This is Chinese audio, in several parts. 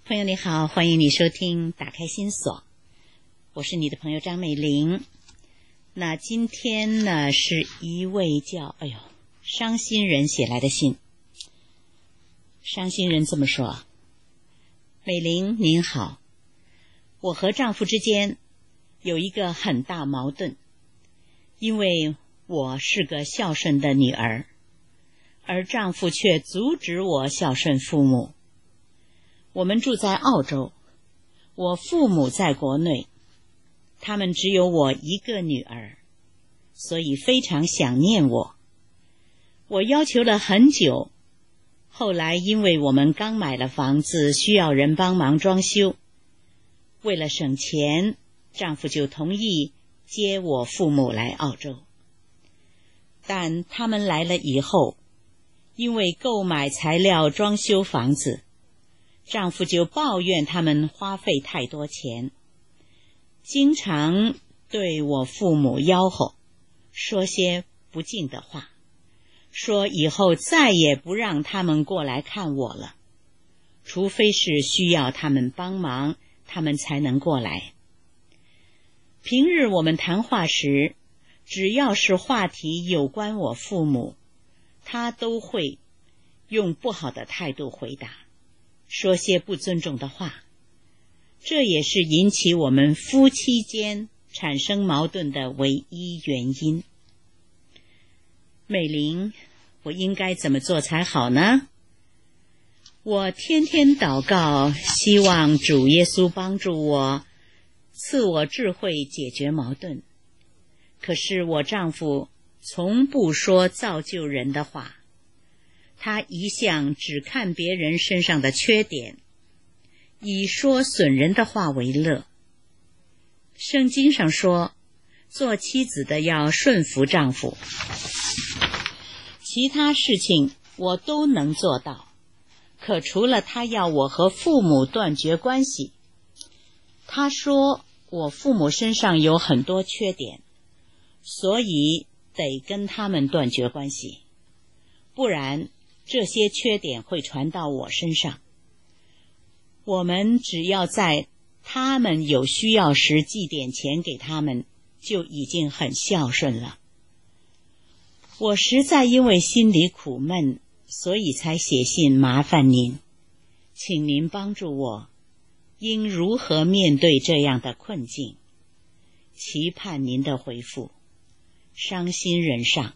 朋友你好，欢迎你收听打开心锁，我是你的朋友张美玲。那今天呢，是一位叫伤心人写来的信。伤心人这么说：美玲您好，我和丈夫之间有一个很大矛盾，因为我是个孝顺的女儿，而丈夫却阻止我孝顺父母。我们住在澳洲，我父母在国内，他们只有我一个女儿，所以非常想念我。我要求了很久，后来因为我们刚买了房子，需要人帮忙装修，为了省钱，丈夫就同意接我父母来澳洲。但他们来了以后，因为购买材料装修房子，丈夫就抱怨他们花费太多钱，经常对我父母吆喝，说些不敬的话，说以后再也不让他们过来看我了，除非是需要他们帮忙，他们才能过来。平日我们谈话时，只要是话题有关我父母，他都会用不好的态度回答，说些不尊重的话，这也是引起我们夫妻间产生矛盾的唯一原因。美玲，我应该怎么做才好呢？我天天祷告，希望主耶稣帮助我，赐我智慧解决矛盾。可是我丈夫从不说造就人的话，他一向只看别人身上的缺点，以说损人的话为乐。圣经上说，做妻子的要顺服丈夫。其他事情我都能做到，可除了他要我和父母断绝关系，他说我父母身上有很多缺点，所以得跟他们断绝关系，不然这些缺点会传到我身上。我们只要在他们有需要时寄点钱给他们，就已经很孝顺了。我实在因为心里苦闷，所以才写信麻烦您，请您帮助我，应如何面对这样的困境？期盼您的回复。伤心人上。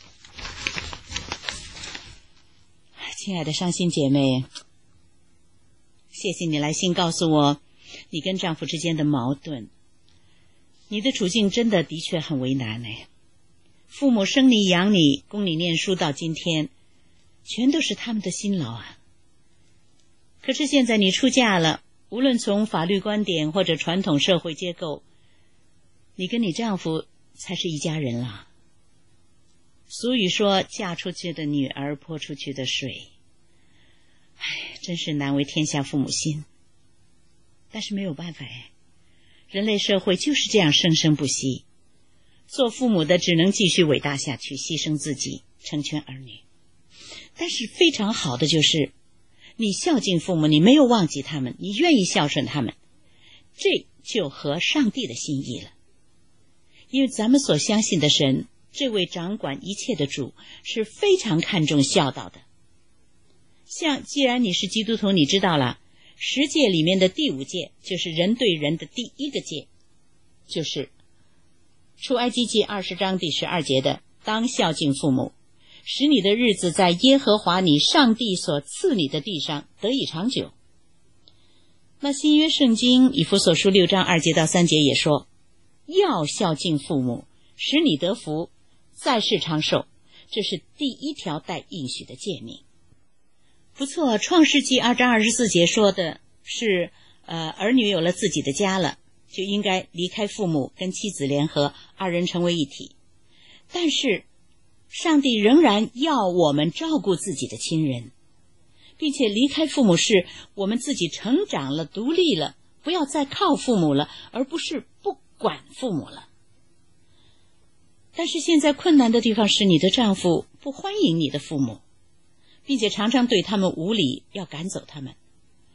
亲爱的伤心姐妹，谢谢你来信告诉我你跟丈夫之间的矛盾。你的处境真的确很为难。父母生你养你，供你念书到今天，全都是他们的辛劳啊。可是现在你出嫁了，无论从法律观点或者传统社会结构，你跟你丈夫才是一家人了。俗语说，嫁出去的女儿泼出去的水。真是难为天下父母心。但是没有办法，人类社会就是这样生生不息，做父母的只能继续伟大下去，牺牲自己，成全儿女。但是非常好的就是，你孝敬父母，你没有忘记他们，你愿意孝顺他们，这就合上帝的心意了。因为咱们所相信的神，这位掌管一切的主，是非常看重孝道的。既然你是基督徒，你知道了10诫里面的第5诫，就是人对人的第一个诫，就是出埃及记20章第12节的，当孝敬父母，使你的日子在耶和华你上帝所赐你的地上得以长久。那新约圣经以弗所书6章2节到3节也说，要孝敬父母，使你得福，在世长寿，这是第一条带应许的诫命。不错，创世纪2章24节说的是儿女有了自己的家了，就应该离开父母，跟妻子联合，2人成为一体。但是上帝仍然要我们照顾自己的亲人，并且离开父母是我们自己成长了，独立了，不要再靠父母了，而不是不管父母了。但是现在困难的地方是，你的丈夫不欢迎你的父母，并且常常对他们无礼，要赶走他们。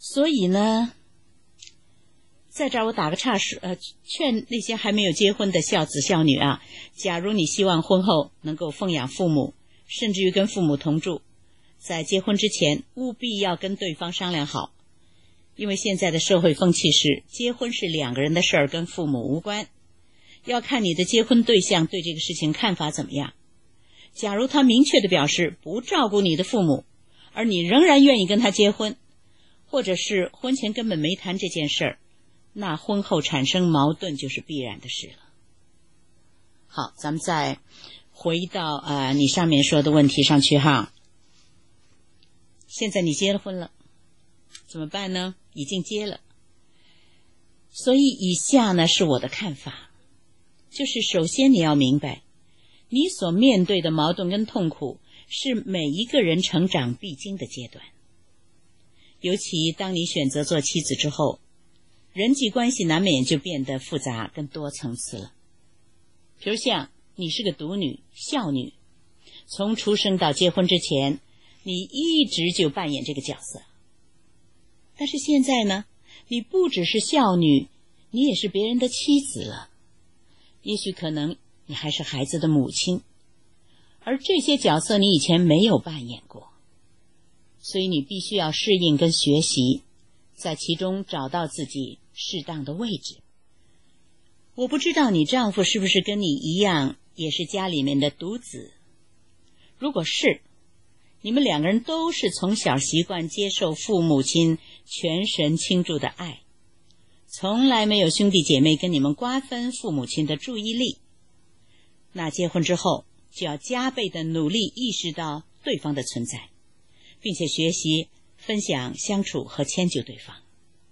所以呢，在这儿我打个岔劝那些还没有结婚的孝子孝女啊，假如你希望婚后能够奉养父母，甚至于跟父母同住，在结婚之前务必要跟对方商量好，因为现在的社会风气是结婚是两个人的事儿，跟父母无关，要看你的结婚对象对这个事情看法怎么样。假如他明确地表示不照顾你的父母，而你仍然愿意跟他结婚，或者是婚前根本没谈这件事儿，那婚后产生矛盾就是必然的事了。好，咱们再回到你上面说的问题上去哈。现在你结了婚了，怎么办呢？已经结了。所以以下呢是我的看法，就是首先你要明白，你所面对的矛盾跟痛苦是每一个人成长必经的阶段。尤其当你选择做妻子之后，人际关系难免就变得复杂跟多层次了。比如像你是个独女、孝女，从出生到结婚之前，你一直就扮演这个角色。但是现在呢，你不只是孝女，你也是别人的妻子了。也许可能你还是孩子的母亲，而这些角色你以前没有扮演过，所以你必须要适应跟学习，在其中找到自己适当的位置。我不知道你丈夫是不是跟你一样，也是家里面的独子。如果是，你们两个人都是从小习惯接受父母亲全神倾注的爱，从来没有兄弟姐妹跟你们瓜分父母亲的注意力，那结婚之后就要加倍的努力意识到对方的存在，并且学习分享、相处和迁就对方。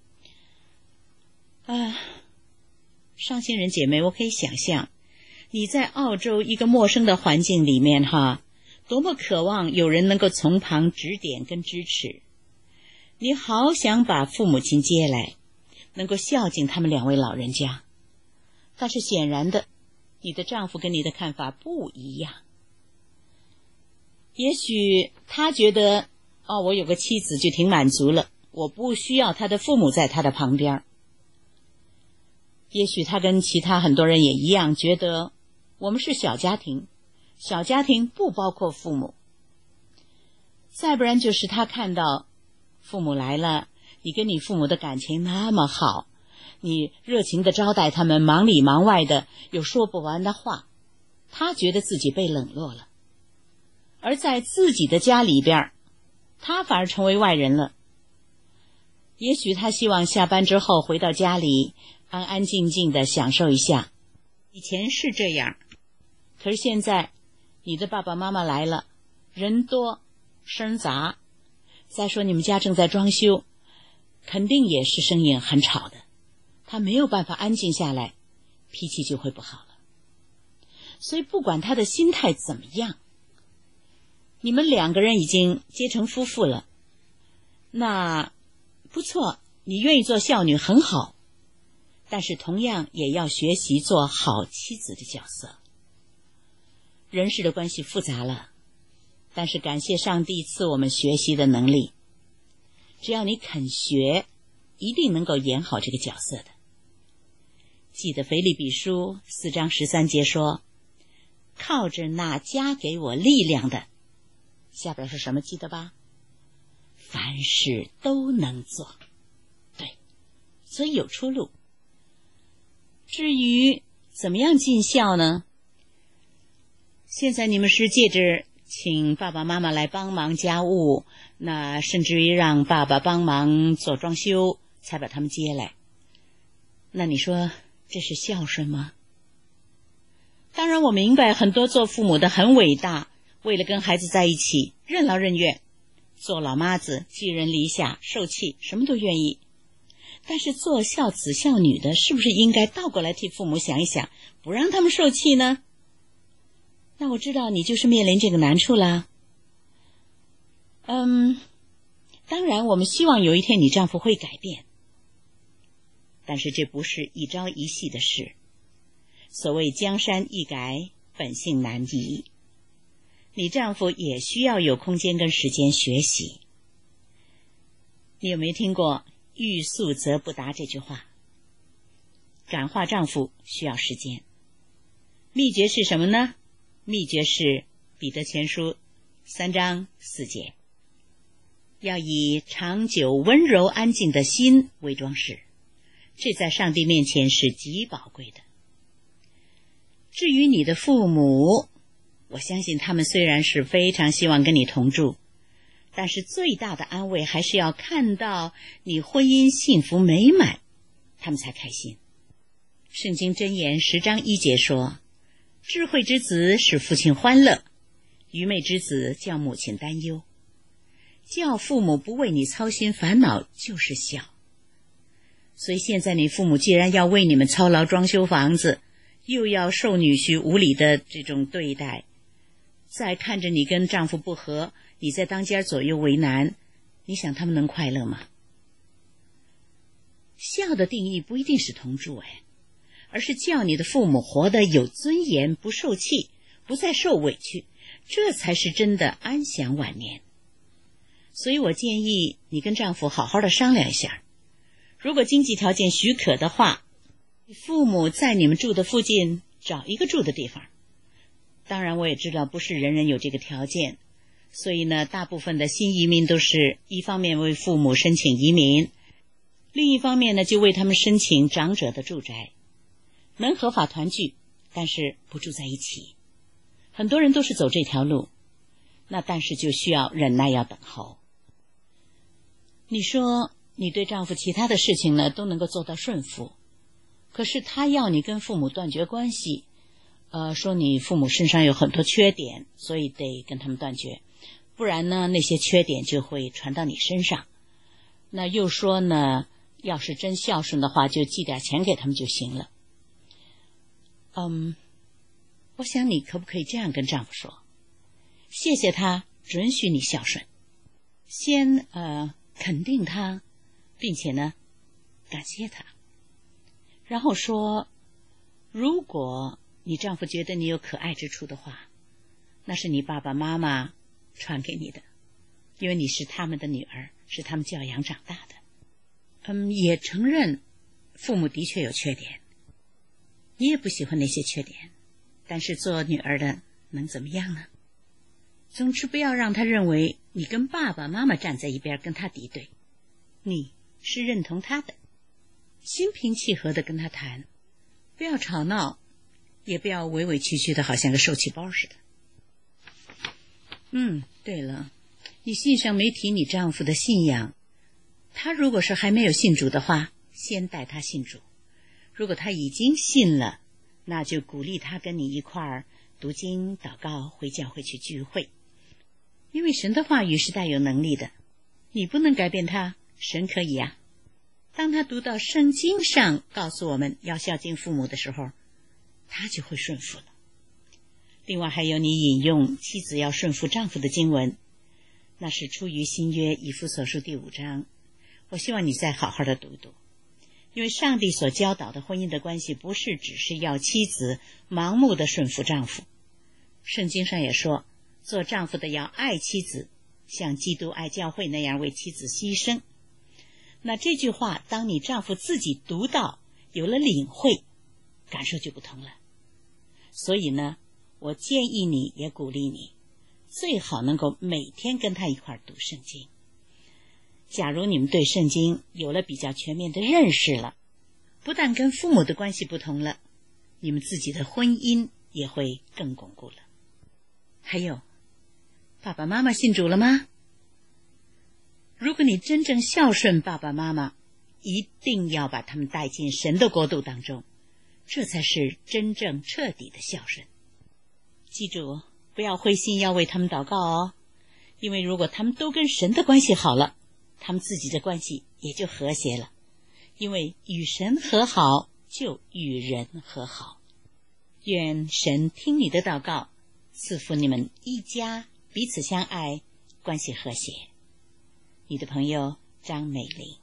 伤心人姐妹，我可以想象你在澳洲一个陌生的环境里面多么渴望有人能够从旁指点跟支持。你好想把父母亲接来，能够孝敬他们两位老人家，但是显然的，你的丈夫跟你的看法不一样。也许他觉得我有个妻子就挺满足了，我不需要他的父母在他的旁边。也许他跟其他很多人也一样，觉得我们是小家庭，小家庭不包括父母。再不然就是他看到父母来了，你跟你父母的感情那么好，你热情地招待他们，忙里忙外的有说不完的话，他觉得自己被冷落了。而在自己的家里边，他反而成为外人了。也许他希望下班之后回到家里，安安静静地享受一下。以前是这样，可是现在你的爸爸妈妈来了，人多声杂，再说你们家正在装修，肯定也是声音很吵的，他没有办法安静下来，脾气就会不好了。所以不管他的心态怎么样，你们两个人已经结成夫妇了，那不错，你愿意做孝女很好，但是同样也要学习做好妻子的角色。人事的关系复杂了，但是感谢上帝赐我们学习的能力，只要你肯学，一定能够演好这个角色的。记得腓立比书4章13节说，靠着那加给我力量的，下边是什么记得吧？凡事都能做。对，所以有出路。至于怎么样尽孝呢？现在你们是借着请爸爸妈妈来帮忙家务，那甚至于让爸爸帮忙做装修，才把他们接来。那你说这是孝顺吗？当然我明白很多做父母的很伟大，为了跟孩子在一起，任劳任怨，做老妈子，寄人篱下，受气，什么都愿意。但是做孝子孝女的，是不是应该倒过来替父母想一想，不让他们受气呢？那我知道你就是面临这个难处啦。当然我们希望有一天你丈夫会改变，但是这不是一朝一夕的事。所谓江山易改，本性难移。你丈夫也需要有空间跟时间学习。 你有没有听过欲速则不达这句话？感化丈夫需要时间。秘诀是什么呢？秘诀是彼得前书3章4节，要以长久温柔安静的心为装饰，这在上帝面前是极宝贵的。至于你的父母，我相信他们虽然是非常希望跟你同住，但是最大的安慰还是要看到你婚姻幸福美满，他们才开心。圣经箴言10章1节说，智慧之子使父亲欢乐，愚昧之子叫母亲担忧。叫父母不为你操心烦恼就是孝。所以现在你父母既然要为你们操劳装修房子，又要受女婿无理的这种对待，再看着你跟丈夫不和，你在当间左右为难，你想他们能快乐吗？孝的定义不一定是同住，而是叫你的父母活得有尊严，不受气，不再受委屈，这才是真的安享晚年。所以我建议你跟丈夫好好的商量一下，如果经济条件许可的话，父母在你们住的附近找一个住的地方。当然我也知道不是人人有这个条件，所以呢，大部分的新移民都是一方面为父母申请移民，另一方面呢就为他们申请长者的住宅，能合法团聚，但是不住在一起。很多人都是走这条路，那但是就需要忍耐，要等候。你说你对丈夫其他的事情呢都能够做到顺服，可是他要你跟父母断绝关系，说你父母身上有很多缺点，所以得跟他们断绝，不然呢那些缺点就会传到你身上。那又说呢，要是真孝顺的话，就寄点钱给他们就行了。我想你可不可以这样跟丈夫说，谢谢他准许你孝顺，先肯定他，并且呢感谢他，然后说，如果你丈夫觉得你有可爱之处的话，那是你爸爸妈妈传给你的，因为你是他们的女儿，是他们教养长大的。也承认父母的确有缺点，你也不喜欢那些缺点，但是做女儿的能怎么样呢？总之不要让他认为你跟爸爸妈妈站在一边跟他敌对，你是认同他的，心平气和的跟他谈，不要吵闹，也不要委委屈屈的好像个受气包似的。对了，你信上没提你丈夫的信仰，他如果是还没有信主的话，先带他信主，如果他已经信了，那就鼓励他跟你一块儿读经祷告，回教会去聚会，因为神的话语是带有能力的，你不能改变他，神可以啊。当他读到圣经上告诉我们要孝敬父母的时候，他就会顺服了。另外还有你引用妻子要顺服丈夫的经文，那是出于新约以弗所书第5章，我希望你再好好的读读，因为上帝所教导的婚姻的关系不是只是要妻子盲目的顺服丈夫，圣经上也说，做丈夫的要爱妻子，像基督爱教会那样为妻子牺牲。那这句话当你丈夫自己读到，有了领会，感受就不同了。所以呢，我建议你也鼓励你，最好能够每天跟他一块儿读圣经。假如你们对圣经有了比较全面的认识了，不但跟父母的关系不同了，你们自己的婚姻也会更巩固了。还有，爸爸妈妈信主了吗？如果你真正孝顺爸爸妈妈，一定要把他们带进神的国度当中，这才是真正彻底的孝顺。记住，不要灰心，要为他们祷告哦，因为如果他们都跟神的关系好了，他们自己的关系也就和谐了，因为与神和好就与人和好。愿神听你的祷告，赐福你们一家彼此相爱，关系和谐。你的朋友张美玲。